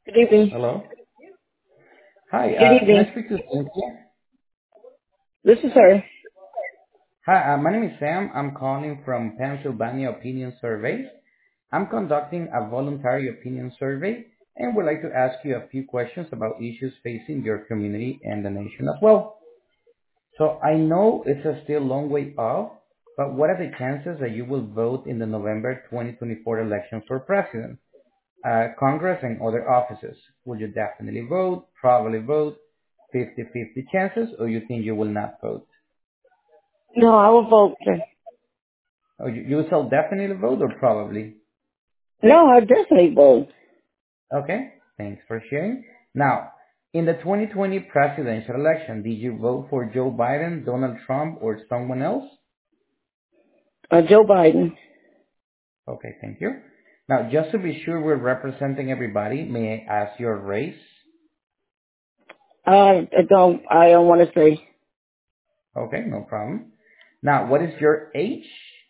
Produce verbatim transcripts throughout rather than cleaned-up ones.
Good evening. Hello. Hi, Good uh, can evening. I speak to Cynthia? This is her. Hi, uh, my name is Sam. I'm calling from Pennsylvania Opinion Surveys. I'm conducting a voluntary opinion survey and would like to ask you a few questions about issues facing your community and the nation as well. So I know it's a still long way off, but what are the chances that you will vote in the November twenty twenty-four elections for president, uh, Congress, and other offices? Will you definitely vote, probably vote, fifty-fifty chances, or you think you will not vote? No, I will vote. Oh, you, you shall definitely vote or probably? No, I definitely vote. Okay, thanks for sharing. Now, in the twenty twenty presidential election, did you vote for Joe Biden, Donald Trump, or someone else? Uh, Joe Biden. Okay, thank you. Now, just to be sure we're representing everybody, may I ask your race? I, I don't. I don't want to say Okay, no problem. Now, what is your age?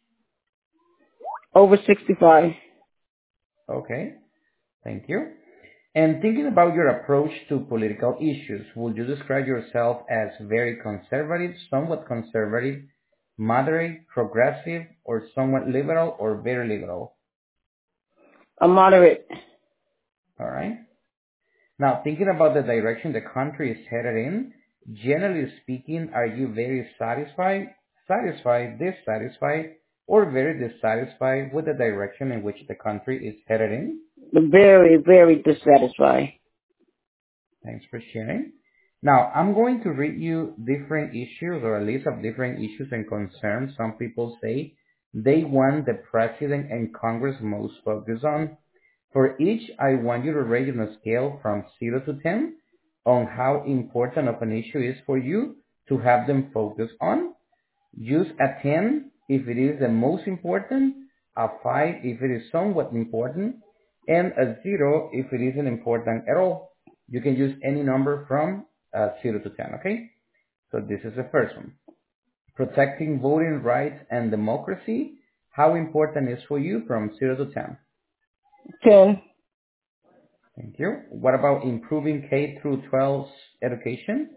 over sixty-five. Okay, thank you. And thinking about your approach to political issues, would you describe yourself as very conservative, somewhat conservative, moderate, progressive, or somewhat liberal, or very liberal? A moderate. All right. Now, thinking about the direction the country is headed in, generally speaking, are you very satisfied, satisfied, dissatisfied, or very dissatisfied with the direction in which the country is headed in? Very, very dissatisfied. Thanks for sharing. Now, I'm going to read you different issues or a list of different issues and concerns some people say they want the president and Congress most focus on. For each, I want you to rate on a scale from zero to ten on how important of an issue is for you to have them focus on. Use a ten if it is the most important, a five if it is somewhat important, and a zero if it isn't important at all. You can use any number from uh, zero to ten, okay? So this is the first one. Protecting voting rights and democracy. How important is for you from zero to ten? Ten. Thank you. What about improving K through twelve education?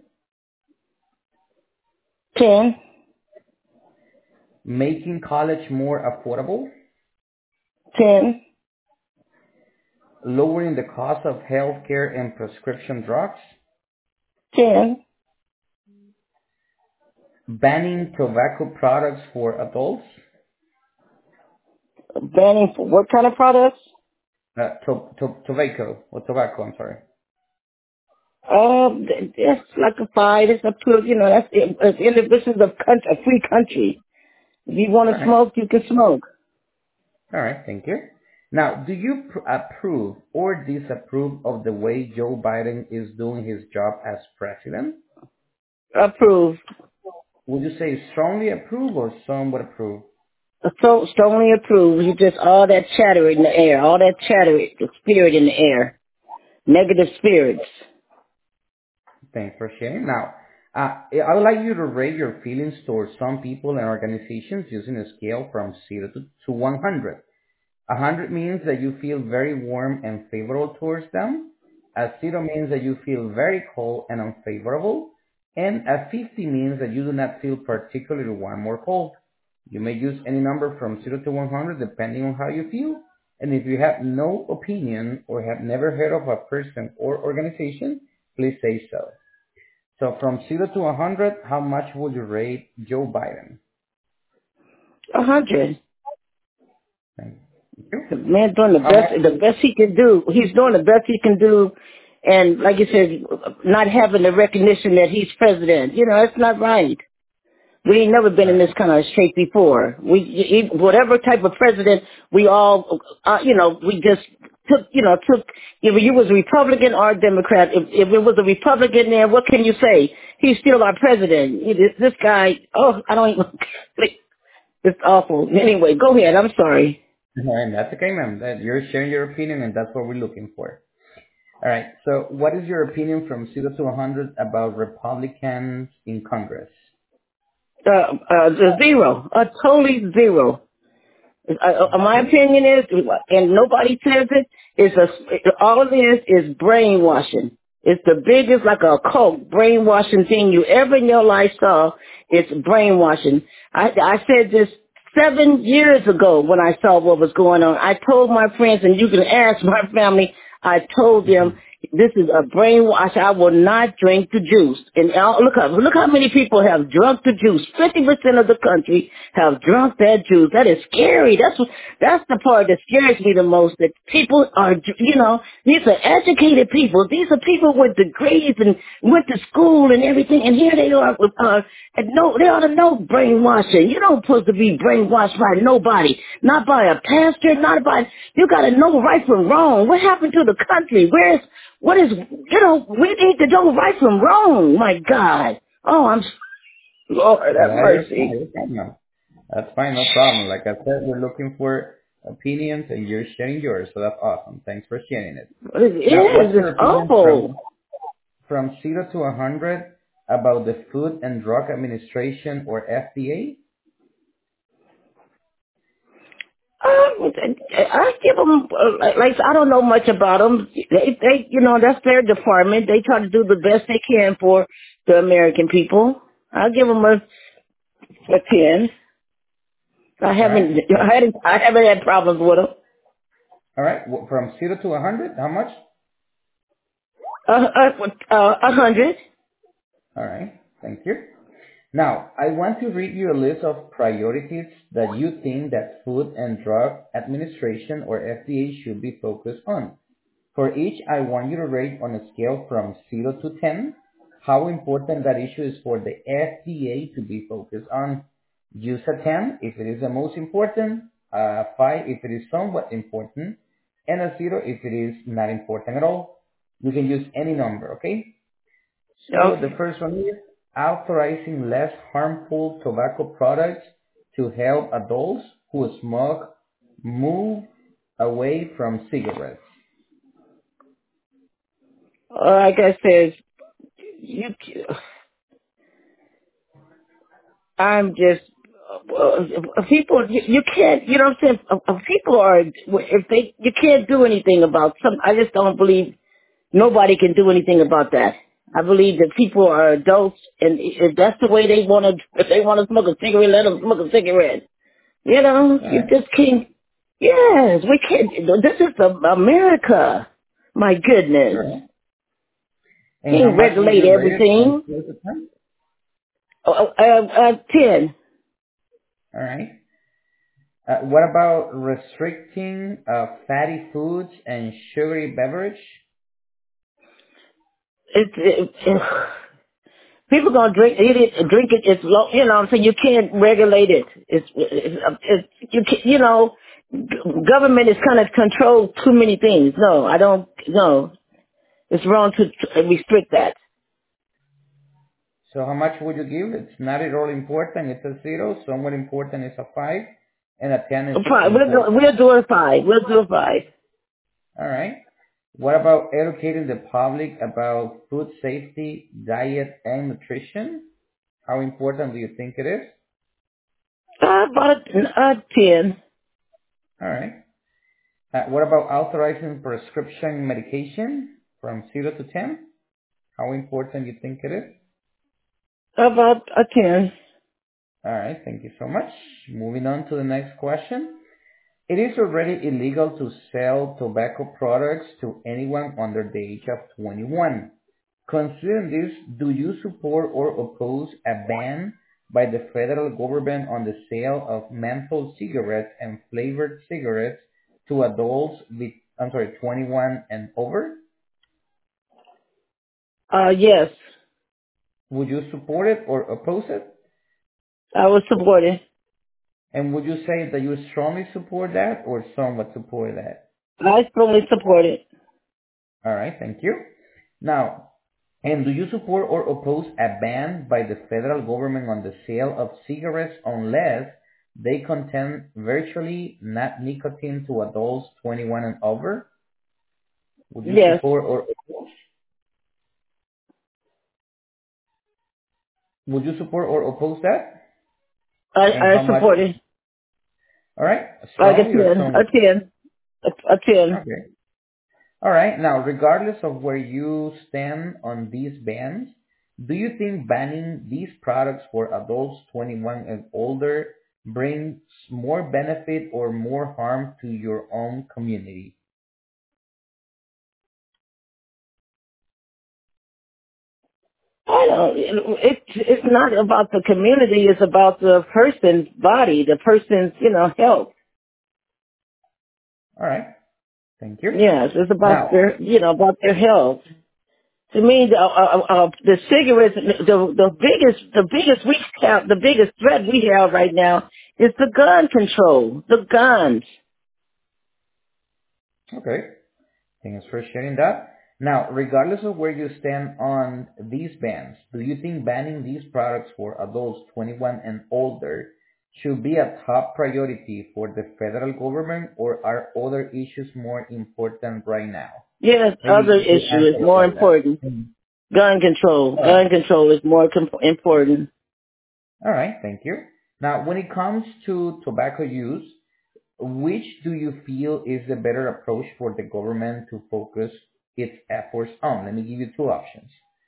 Ten. Making college more affordable? Ten. Lowering the cost of healthcare and prescription drugs? Ten. Banning tobacco products for adults? Banning for what kind of products? Uh, to, to, tobacco, or tobacco, I'm sorry. Um, it's like a five. It's up to you know. That's it. It's, this is a country, a free country. If you want All to right. smoke, you can smoke. All right, thank you. Now, do you pr- approve or disapprove of the way Joe Biden is doing his job as president? Approve. Would you say strongly approve or somewhat approve? So strongly approved. You just all that chatter in the air, all that chatter, the spirit in the air, negative spirits. Thanks for sharing. Now, uh, I would like you to rate your feelings towards some people and organizations using a scale from zero to, to one hundred. A hundred means that you feel very warm and favorable towards them. A zero means that you feel very cold and unfavorable. And a fifty means that you do not feel particularly warm or cold. You may use any number from zero to one hundred depending on how you feel. And if you have no opinion or have never heard of a person or organization, please say so. So from zero to one hundred, how much would you rate Joe Biden? A hundred. Thank you. The man doing the How best, much? the best he can do. He's doing the best he can do. And like you said, not having the recognition that he's president. You know, that's not right. We ain't never been All in this right. kind of shape before. We, e- whatever type of president, we all, uh, you know, we just took, you know, took, if you was a Republican or a Democrat, if, if it was a Republican there, what can you say? He's still our president. He- This, this guy, oh, I don't even, it's awful. Anyway, go ahead. I'm sorry. And that's okay, ma'am. That you're sharing your opinion, and that's what we're looking for. All right. So, what is your opinion from zero to one hundred about Republicans in Congress? Uh, uh, zero. A totally zero. Uh, uh, my Okay. opinion is, and nobody says it, is a, all it is is brainwashing. It's the biggest, like a cult, brainwashing thing you ever in your life saw. It's brainwashing. I, I said this seven years ago when I saw what was going on. I told my friends, and you can ask my family, I told them, this is a brainwash. I will not drink the juice. And uh, look up, look how many people have drunk the juice. Fifty percent of the country have drunk that juice. That is scary. That's what, that's the part that scares me the most. That people are, you know, these are educated people. These are people with degrees and went to school and everything. And here they are, uh, and no, they ought to know brainwashing. You don't supposed to be brainwashed by nobody, not by a pastor, not by. You got to know right from wrong. What happened to the country? Where's what is, you know, we need to know right from wrong. My God. Oh, I'm, Lord, have Yeah, you're fine. mercy. You're fine now. That's fine, no problem. Like I said, we're looking for opinions and you're sharing yours, so that's awesome. Thanks for sharing it. It Now, is. what's your It's opinion from awful. from zero to a hundred about the Food and Drug Administration or F D A? Um, I give them, uh, like, I don't know much about them. They, they, you know, that's their department. They try to do the best they can for the American people. I'll give them a, a ten. I All right. haven't, I haven't, I haven't had problems with them. All right. Wh- From zero to a hundred, how much? Uh, uh, uh, a hundred. All right. Thank you. Now, I want to read you a list of priorities that you think that Food and Drug Administration or F D A should be focused on. For each, I want you to rate on a scale from zero to ten how important that issue is for the F D A to be focused on. Use a ten if it is the most important, a five if it is somewhat important, and a zero if it is not important at all. You can use any number, okay? So the Okay. first one is authorizing less harmful tobacco products to help adults who smoke move away from cigarettes. Like I said, you, I'm just, uh, people, you, you can't, you know what I'm saying? Uh, uh, People are, if they, you can't do anything about some, I just don't believe nobody can do anything about that. I believe that people are adults, and if that's the way they want to, if they want to smoke a cigarette, let them smoke a cigarette. You know, All you right. just can't, yes, we can't, this is the America. My goodness. Sure. And how Can't much would regulate you rate it from everything. zero to ten? Uh, uh, uh, ten. All right. Uh, what about restricting uh, fatty foods and sugary beverage? It's, it, it, people gonna drink eat it, drink it. It's low, you know. What I'm saying you can't regulate it. It's, it's, it's you can, you know, g- government is kind of control too many things. No, I don't. No, it's wrong to, to restrict that. So how much would you give? It's not at all important. It's a zero. Somewhat important is a five, and a ten is Fine, we'll do, important. we'll do a five. We'll do a five. All right. What about educating the public about food safety, diet, and nutrition? How important do you think it is? Uh, about a, a ten. All right. Uh, what about authorizing prescription medication from zero to ten? How important do you think it is? About a ten. All right. Thank you so much. Moving on to the next question. It is already illegal to sell tobacco products to anyone under the age of twenty-one. Considering this, do you support or oppose a ban by the federal government on the sale of menthol cigarettes and flavored cigarettes to adults with, I'm sorry, twenty-one and over? Uh, yes, Would you support it or oppose it? I was supporting. And would you say that you strongly support that or somewhat support that? I strongly support it. All right, thank you. Now, and do you support or oppose a ban by the federal government on the sale of cigarettes unless they contain virtually not nicotine to adults twenty-one and over? Would you Yes, support or oppose? Would you support or oppose that? I, And how I much? support it. All right, Like a strong. You're ten, a strong. ten, a, a ten. Okay. All right. Now, regardless of where you stand on these bans, do you think banning these products for adults twenty-one and older brings more benefit or more harm to your own community? I don't. It, it's not about the community. It's about the person's body, the person's, you know, health. All right. Thank you. Yes, it's about Now, their, you know, about their health. To me, the, uh, uh, uh, the cigarettes, the the biggest, the biggest we have, the biggest threat we have right now is the gun control, the guns. okay. Thanks for sharing that. Now, regardless of where you stand on these bans, do you think banning these products for adults twenty-one and older should be a top priority for the federal government, or are other issues more important right now? Yes, other Maybe you issue is answer it more like that. important. Mhm. Gun control, All right. gun control is more com- important. All right. Thank you. Now, when it comes to tobacco use, which do you feel is the better approach for the government to focus its efforts on? Let me give you two options.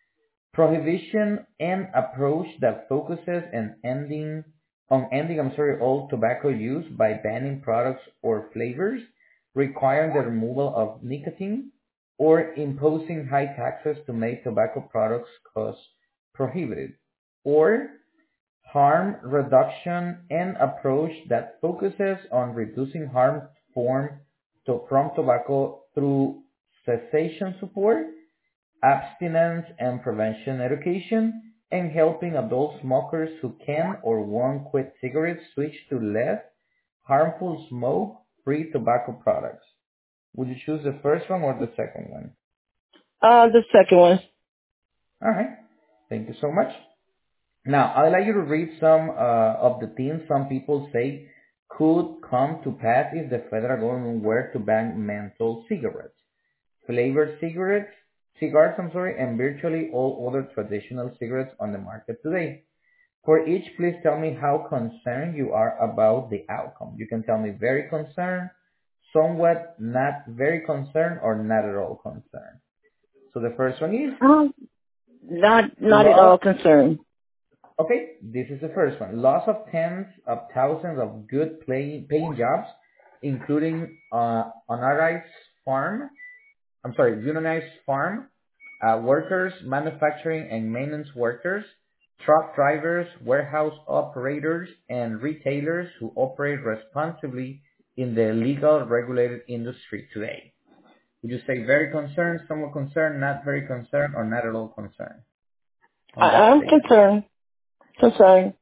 Prohibition and approach that focuses on ending on ending, I'm sorry, all tobacco use by banning products or flavors, requiring the removal of nicotine, or imposing high taxes to make tobacco products cost prohibitive, or harm reduction and approach that focuses on reducing harm form to, from tobacco through cessation support, abstinence and prevention education, and helping adult smokers who can or won't quit cigarettes switch to less harmful smoke-free tobacco products. Would you choose the first one or the second one? Uh, the second one. All right. Thank you so much. Now, I'd like you to read some uh, of the things some people say could come to pass if the federal government were to ban menthol cigarettes, flavored cigarettes, cigars, I'm sorry, and virtually all other traditional cigarettes on the market today. For each, please tell me how concerned you are about the outcome. You can tell me very concerned, somewhat not very concerned, or not at all concerned. So the first one is Um, not, not at loss. all concerned. Okay, this is the first one. Loss of tens of thousands of good pay, paying jobs, including uh, unauthorized farm, I'm sorry, unionized farm uh, workers, manufacturing and maintenance workers, truck drivers, warehouse operators, and retailers who operate responsibly in the legal regulated industry today. Would you say very concerned, somewhat concerned, not very concerned, or not at all concerned I, on that I'm statement? concerned. Concerned.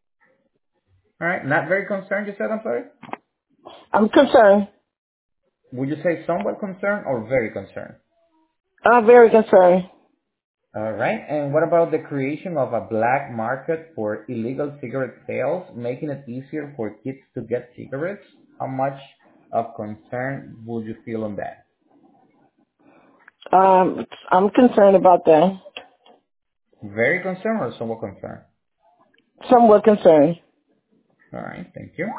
All right, not very concerned, you said, I'm sorry? I'm concerned. Would you say somewhat concerned or very concerned? I'm very concerned. All right. And what about the creation of a black market for illegal cigarette sales, making it easier for kids to get cigarettes? How much of concern would you feel on that? Um, I'm concerned about that. Very concerned or somewhat concerned? Somewhat concerned. All right. Thank you.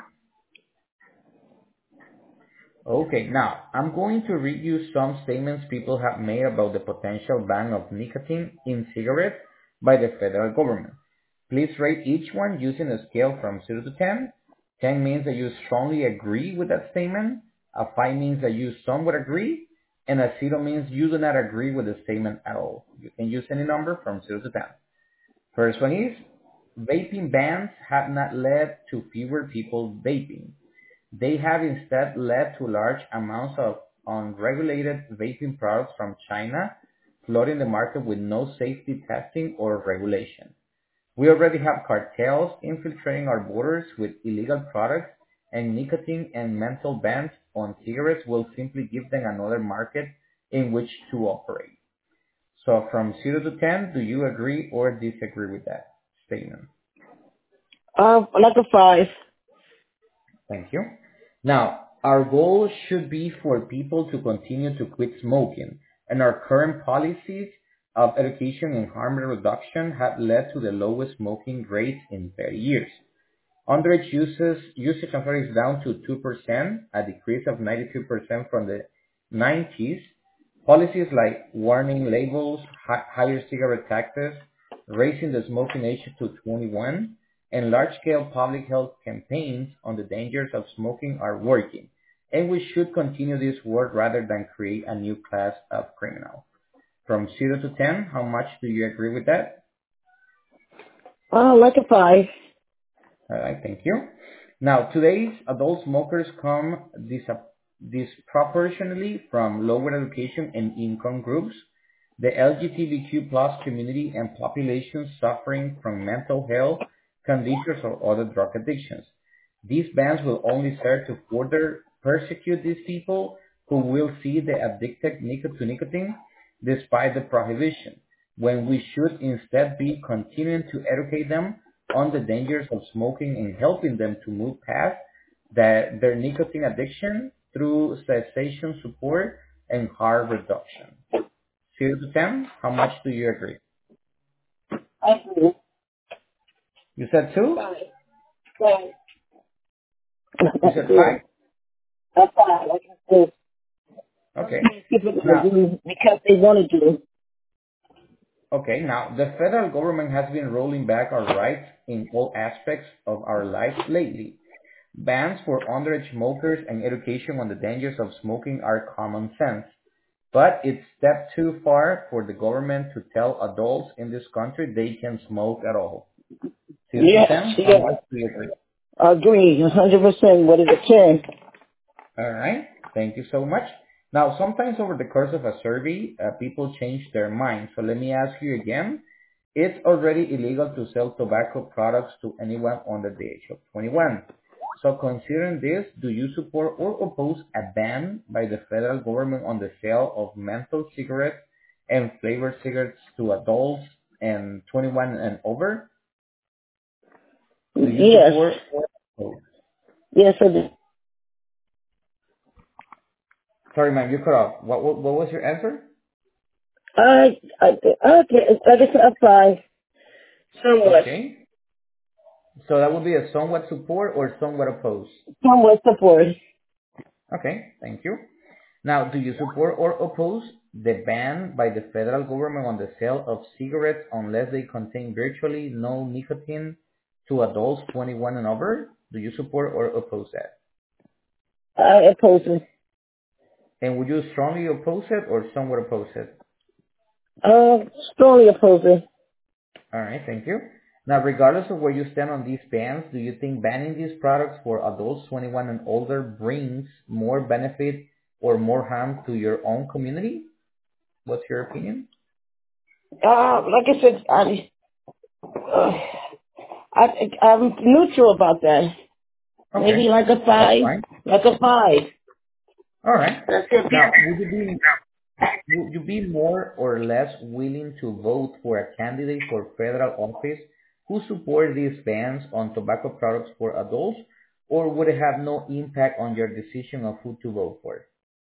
Okay. Now, I'm going to read you some statements people have made about the potential ban of nicotine in cigarettes by the federal government. Please rate each one using a scale from zero to ten. ten means that you strongly agree with that statement. A five means that you somewhat agree. And a zero means you do not agree with the statement at all. You can use any number from zero to ten. First one is, vaping bans have not led to fewer people vaping. They have instead led to large amounts of unregulated vaping products from China flooding the market with no safety testing or regulation. We already have cartels infiltrating our borders with illegal products, and nicotine and menthol bans on cigarettes will simply give them another market in which to operate. So from zero to ten, do you agree or disagree with that statement? Uh, like a five. Thank you. Now, our goal should be for people to continue to quit smoking, and our current policies of education and harm reduction have led to the lowest smoking rates in thirty years. Underage uses, usage I'm sorry, is down to two percent, a decrease of ninety-two percent from the nineties. Policies like warning labels, hi- higher cigarette taxes, raising the smoking age to twenty-one, and large-scale public health campaigns on the dangers of smoking are working. And we should continue this work rather than create a new class of criminal. From zero to ten, how much do you agree with that? Oh, like a five. All right, thank you. Now, today's adult smokers come dis- disproportionately from lower education and income groups, the L G B T Q plus community, and populations suffering from mental health conditions or other drug addictions. These bans will only serve to further persecute these people who will see the addicted nic- to nicotine despite the prohibition, when we should instead be continuing to educate them on the dangers of smoking and helping them to move past the, their nicotine addiction through cessation support and harm reduction. zero to ten, how much do you agree? I agree. You said two? Five. Five. You That's said good. five? A five. Like I said. Some Okay. people Now, do because they want to do. okay, now the federal government has been rolling back our rights in all aspects of our lives lately. Bans for underage smokers and education on the dangers of smoking are common sense. But it's step too far for the government to tell adults in this country they can smoke at all. zero to Yes, ten, how yes. much do you agree? Agree. one hundred percent. What is a ten? All right. Thank you so much. Now, sometimes over the course of a survey, uh, people change their mind. So let me ask you again. It's already illegal to sell tobacco products to anyone under the age of twenty-one. So considering this, do you support or oppose a ban by the federal government on the sale of menthol cigarettes and flavored cigarettes to adults and twenty-one and over? Do you Yes. support or oppose? Yes, I do. Sorry, ma'am, you cut off. What, what, what was your answer? I, I, okay, like I said, a five. Somewhat. Okay. So that would be a somewhat support or somewhat oppose. Somewhat support. Okay, thank you. Now, do you support or oppose the ban by the federal government on the sale of cigarettes unless they contain virtually no nicotine to adults twenty-one and over? Do you support or oppose that? I oppose it. And would you strongly oppose it or somewhat oppose it? Uh, strongly oppose it. All right, thank you. Now, regardless of where you stand on these bans, do you think banning these products for adults twenty-one and older brings more benefit or more harm to your own community? What's your opinion? Uh, like I said, I, uh, I, I'm neutral about that. Maybe Okay, like a that's five. fine. Like a five. All right. That's it. Now, would you be would you be more or less willing to vote for a candidate for federal office who supports these bans on tobacco products for adults, or would it have no impact on your decision of who to vote for?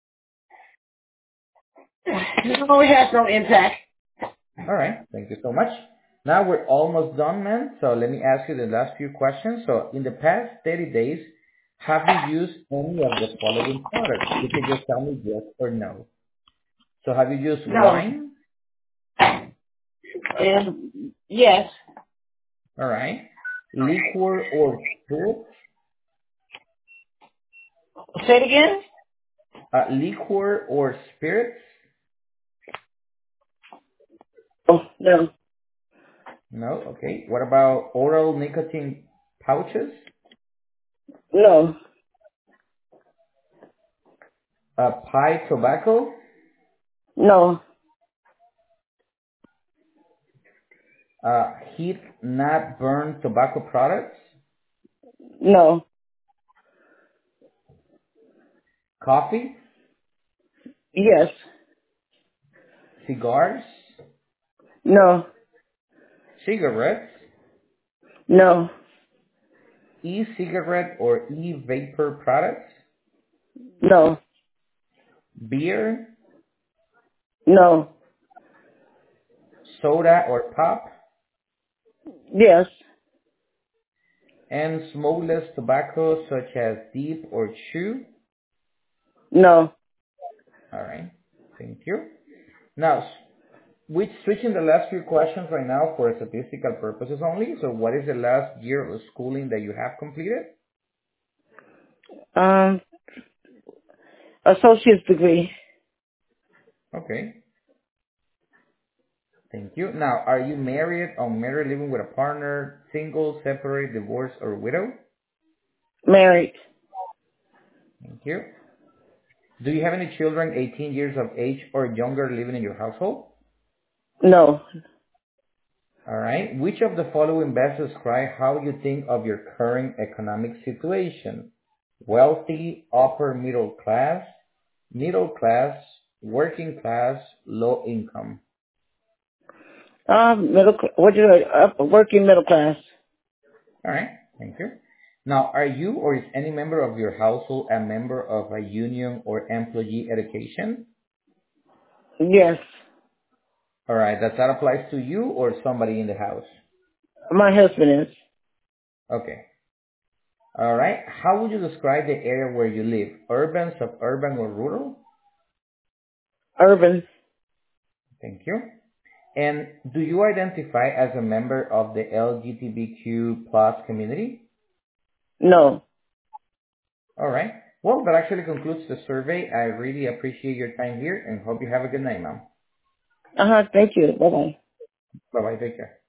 No, it has no impact. All right. Thank you so much. Now we're almost done, man. So let me ask you the last few questions. So in the past thirty days, have you used any of the following products? You can just tell me yes or no. So have you used No. wine? And yes. All right. Liquor or spirits? Say it again? Uh, liquor or spirits? Oh, no. No. Okay. What about oral nicotine pouches? No. Uh, pipe tobacco? No. Uh, heat not burn tobacco products? No. Coffee? Yes. Cigars? No. Cigarettes? No. E-cigarette or e-vapor products? No. Beer? No. Soda or pop? Yes. And smokeless tobacco such as dip or chew? No. All right. Thank you. Now, s- we switching the last few questions right now for statistical purposes only. So what is the last year of schooling that you have completed? Um, associate's degree. Okay. Thank you. Now, are you married, unmarried, living with a partner, single, separate, divorced, or widow? Married. Thank you. Do you have any children eighteen years of age or younger living in your household? No. All right. Which of the following best describe how you think of your current economic situation? Wealthy, upper middle class, middle class, working class, low income. Um, middle, cl- what you, uh, working middle class. All right. Thank you. Now, are you or is any member of your household a member of a union or employee education? Yes. All right. Does that apply to you or somebody in the house? My husband is. Okay. All right. How would you describe the area where you live? Urban, suburban, or rural? Urban. Thank you. And do you identify as a member of the L G B T Q plus community? No. All right. Well, that actually concludes the survey. I really appreciate your time here and hope you have a good night, ma'am. Uh-huh. Thank you. Bye-bye. Bye-bye. Take care.